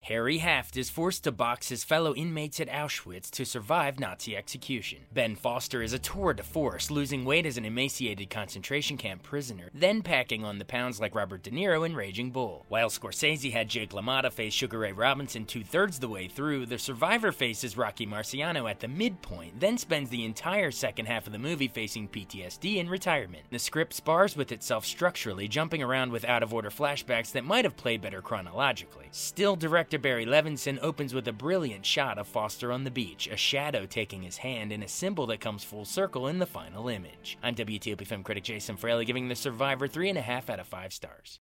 Harry Haft is forced to box his fellow inmates at Auschwitz to survive Nazi execution. Ben Foster is a tour de force, losing weight as an emaciated concentration camp prisoner, then packing on the pounds like Robert De Niro in Raging Bull. While Scorsese had Jake LaMotta face Sugar Ray Robinson 2/3 the way through, the survivor faces Rocky Marciano at the midpoint, then spends the entire second half of the movie facing PTSD and retirement. The script spars with itself structurally, jumping around with out-of-order flashbacks that might have played better chronologically. Still, director Barry Levinson opens with a brilliant shot of Foster on the beach, a shadow taking his hand, and a symbol that comes full circle in the final image. I'm WTOP film critic Jason Fraley, giving The Survivor 3.5 out of 5 stars.